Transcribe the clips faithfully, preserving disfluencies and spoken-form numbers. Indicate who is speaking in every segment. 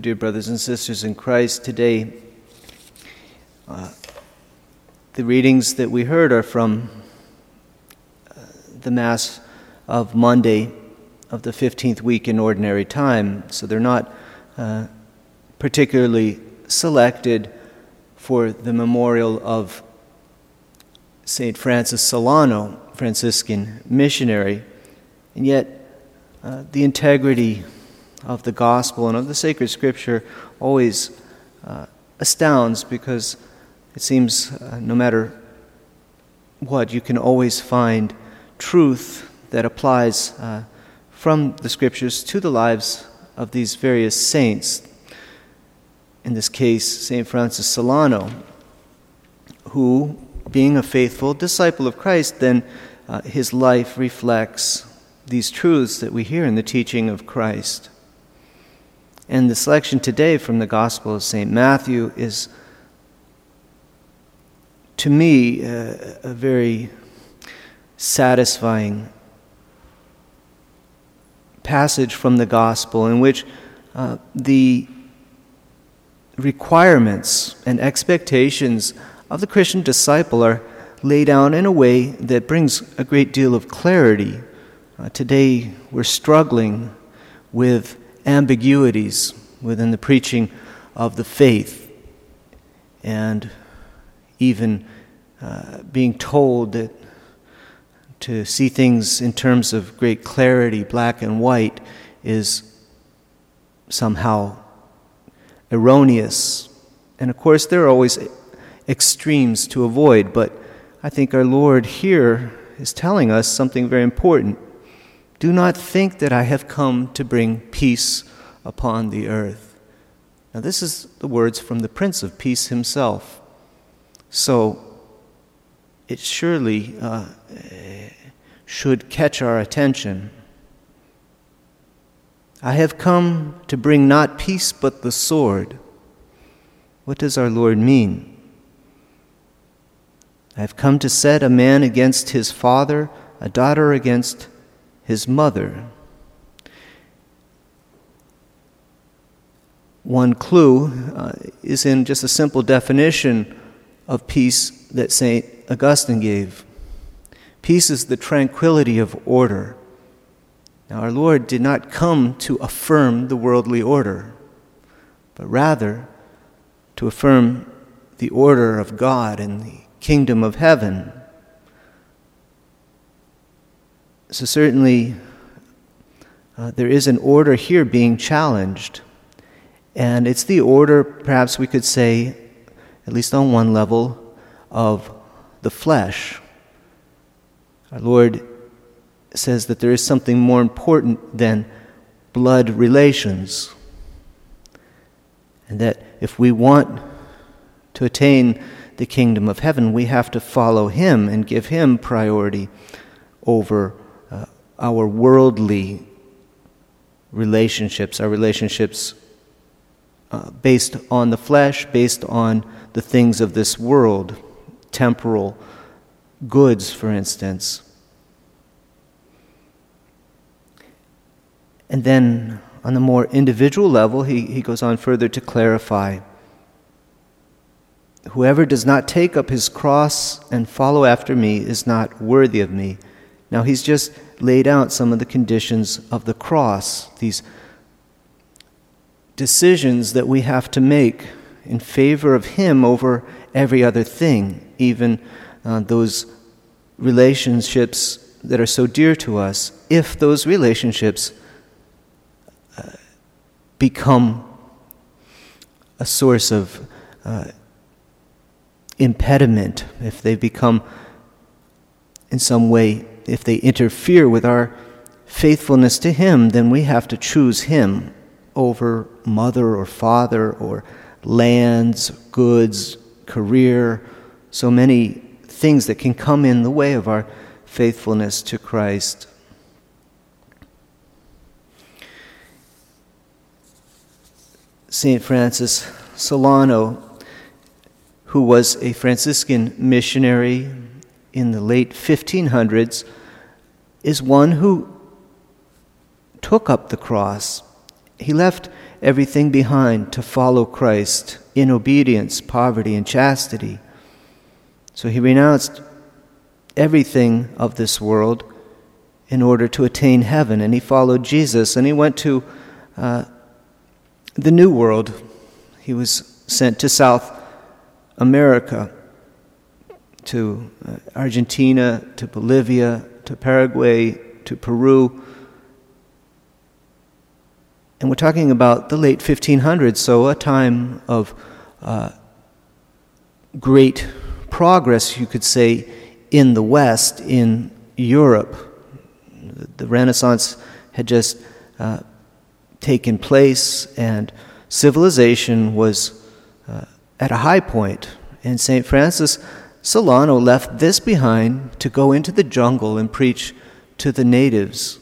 Speaker 1: dear brothers and sisters in Christ. Today, uh, the readings that we heard are from uh, the Mass of Monday of the fifteenth week in Ordinary Time, so they're not uh, particularly selected for the memorial of Saint Francis Solano, Franciscan missionary, and yet uh, the integrity of the gospel and of the sacred scripture always uh, astounds, because it seems uh, no matter what, you can always find truth that applies uh, from the scriptures to the lives of these various saints. In this case, Saint Francis Solano, who, being a faithful disciple of Christ, then uh, his life reflects these truths that we hear in the teaching of Christ. And the selection today from the Gospel of Saint Matthew is, to me, a, a very satisfying passage from the Gospel in which uh, the requirements and expectations of the Christian disciple are laid down in a way that brings a great deal of clarity. Uh, today we're struggling with ambiguities within the preaching of the faith, and even uh, being told that to see things in terms of great clarity, black and white, is somehow erroneous. And of course there are always extremes to avoid, but I think our Lord here is telling us something very important. Do not think that I have come to bring peace upon the earth. Now this is the words from the Prince of Peace himself. So it surely uh, should catch our attention. I have come to bring not peace but the sword. What does our Lord mean? I have come to set a man against his father, a daughter against his mother. One clue uh, is in just a simple definition of peace that Saint Augustine gave. Peace is the tranquility of order. Now, our Lord did not come to affirm the worldly order, but rather to affirm the order of God and the kingdom of heaven. So certainly uh, there is an order here being challenged, and it's the order, perhaps we could say, at least on one level, of the flesh. Our Lord says that there is something more important than blood relations, and that if we want to attain the kingdom of heaven, we have to follow Him and give Him priority over uh, our worldly relationships, our relationships uh, based on the flesh, based on the things of this world, temporal goods, for instance. And then on the more individual level, he, he goes on further to clarify, whoever does not take up his cross and follow after me is not worthy of me. Now he's just laid out some of the conditions of the cross, these decisions that we have to make in favor of Him over every other thing, even uh, those relationships that are so dear to us, if those relationships uh, become a source of uh, impediment, if they become in some way, if they interfere with our faithfulness to Him, then we have to choose Him over mother or father or lands, goods, career, so many things that can come in the way of our faithfulness to Christ. Saint Francis Solano, who was a Franciscan missionary in the late fifteen hundreds, is one who took up the cross. He left everything behind to follow Christ in obedience, poverty, and chastity. So he renounced everything of this world in order to attain heaven, and he followed Jesus, and he went to uh, the New World. He was sent to South America, to uh, Argentina, to Bolivia, to Paraguay, to Peru. And we're talking about the late fifteen hundreds, so a time of uh, great progress, you could say, in the West, in Europe. The Renaissance had just uh, taken place, and civilization was uh, at a high point. And Saint Francis Solano left this behind to go into the jungle and preach to the natives.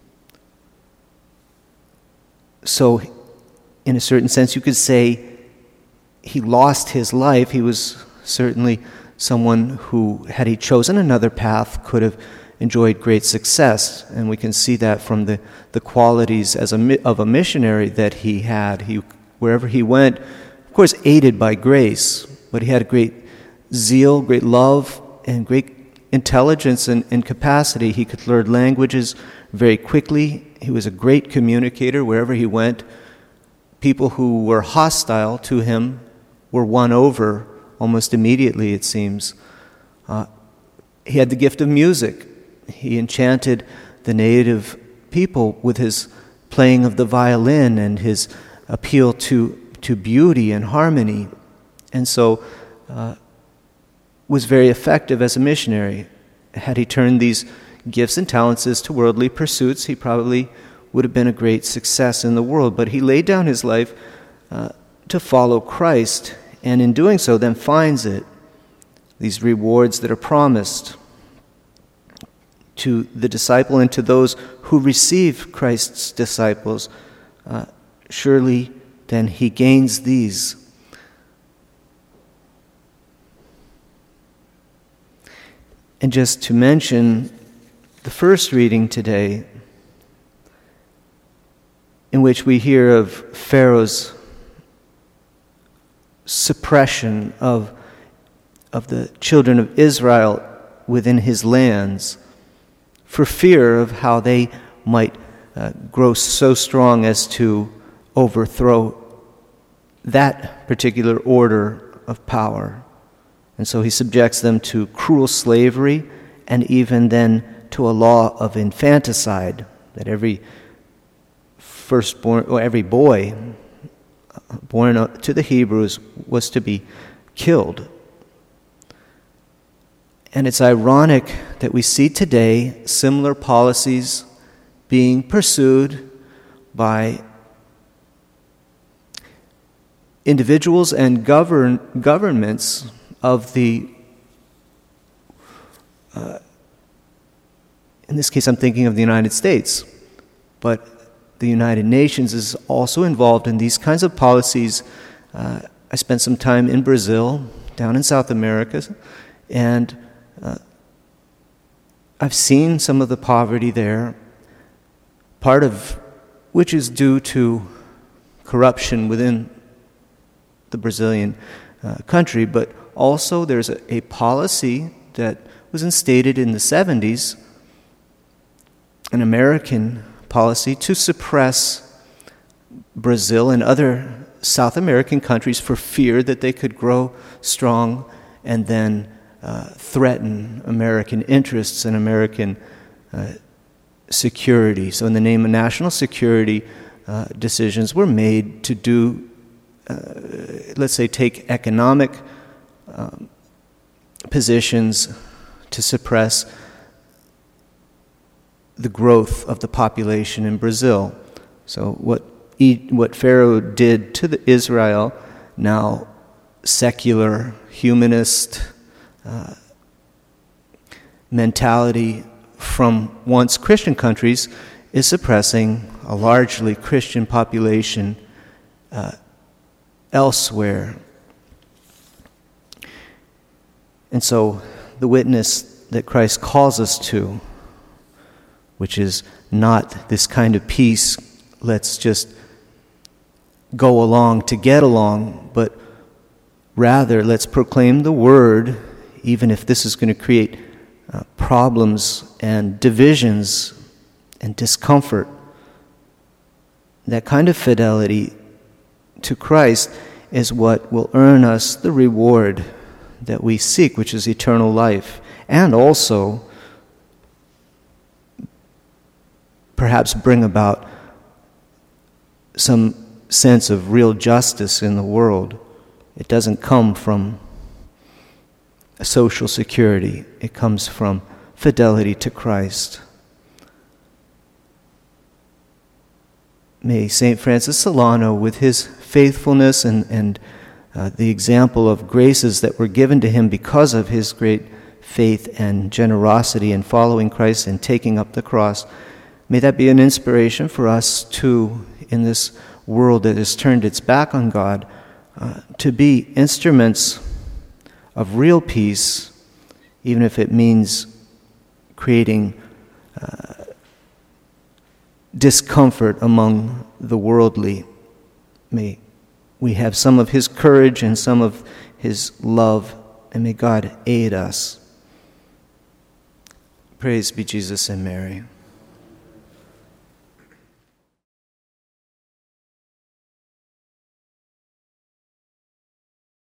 Speaker 1: So, in a certain sense, you could say he lost his life. He was certainly someone who, had he chosen another path, could have enjoyed great success. And we can see that from the, the qualities as a, of a missionary that he had. He, wherever he went, of course, aided by grace, but he had a great zeal, great love, and great intelligence and, and capacity. He could learn languages very quickly. He was a great communicator wherever he went. People who were hostile to him were won over almost immediately, it seems. Uh, he had the gift of music. He enchanted the native people with his playing of the violin and his appeal to, to beauty and harmony. And so uh, was very effective as a missionary. Had he turned these gifts and talents to worldly pursuits, he probably would have been a great success in the world. But he laid down his life uh, to follow Christ, and in doing so then finds it, these rewards that are promised to the disciple and to those who receive Christ's disciples. Uh, surely then he gains these. And just to mention the first reading today, in which we hear of Pharaoh's suppression of, of the children of Israel within his lands, for fear of how they might uh, grow so strong as to overthrow that particular order of power. And so he subjects them to cruel slavery, and even then to a law of infanticide, that every firstborn, or every boy born to the Hebrews was to be killed. And it's ironic that we see today similar policies being pursued by individuals and govern, governments of the, uh, in this case I'm thinking of the United States, but the United Nations is also involved in these kinds of policies. Uh, I spent some time in Brazil, down in South America, and uh, I've seen some of the poverty there, part of which is due to corruption within the Brazilian uh, country, but also there's a, a policy that was instated in the seventies, an American policy to suppress Brazil and other South American countries for fear that they could grow strong and then uh, threaten American interests and American uh, security. So in the name of national security, uh, decisions were made to do, uh, let's say, take economic um, positions to suppress the growth of the population in Brazil. So what e- what Pharaoh did to the Israel, now secular, humanist uh, mentality from once Christian countries, is suppressing a largely Christian population uh, elsewhere. And so the witness that Christ calls us to, which is not this kind of peace, let's just go along to get along, but rather let's proclaim the word, even if this is going to create uh, problems and divisions and discomfort. That kind of fidelity to Christ is what will earn us the reward that we seek, which is eternal life, and also perhaps bring about some sense of real justice in the world. It doesn't come from social security. It comes from fidelity to Christ. May Saint Francis Solano, with his faithfulness and, and uh, the example of graces that were given to him because of his great faith and generosity in following Christ and taking up the cross, may that be an inspiration for us too, in this world that has turned its back on God, uh, to be instruments of real peace, even if it means creating uh, discomfort among the worldly. May we have some of his courage and some of his love, and may God aid us. Praise be Jesus and Mary.